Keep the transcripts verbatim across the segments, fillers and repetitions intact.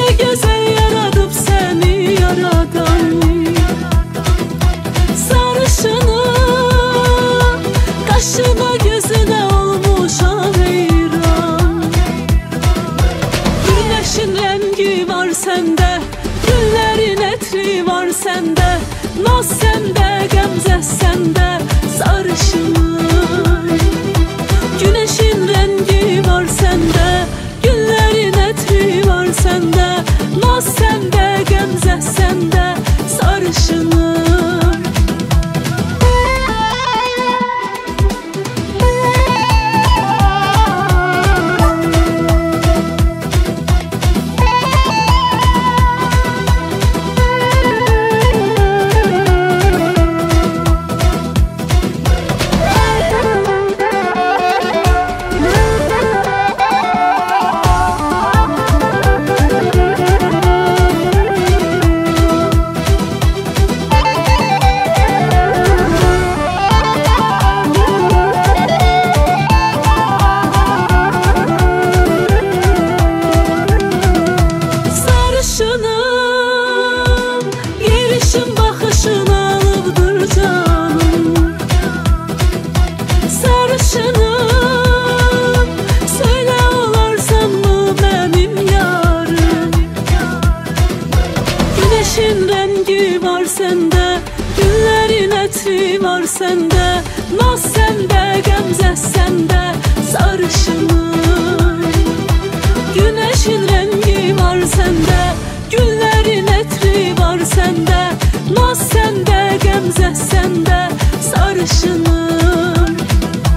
Ne güzel yaratıp seni yaradan, sarışını kaşına gözüne olmuş hayran. Güneşin rengi var sende, güllerin etri var sende, naz sende, gemze sende, sarışınım. Güneşin rengi var sende, güllerin etri var sende, naz sende, gemze sende, sarışınım. Yerişin bakışın alıbdır canım, sarışınım. Söyle olarsan mı benim yarım? Güneşin rengi var sende, güllerin etri var sende, naz sende, gemze sende, sarışınım. Güneşin rengi var sende, güllerin etri var sende, naz sende, gemze sende, sarışınım.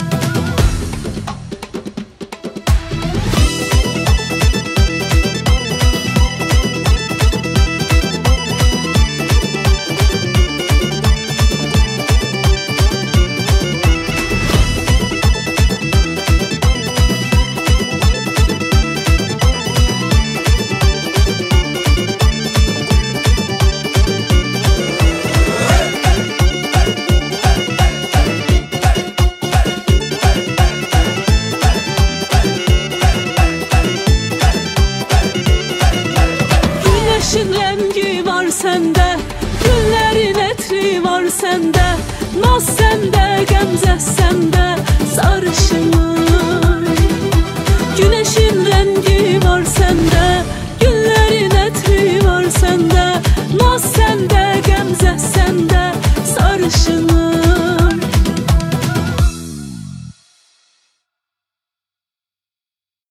Güneşin rengi var sende, güllerin etri var sende, naz sende, gemze sende, sarışınım. Güneşin rengi var sende, güllerin etri var sende, naz sende, gemze sende, sarışınım.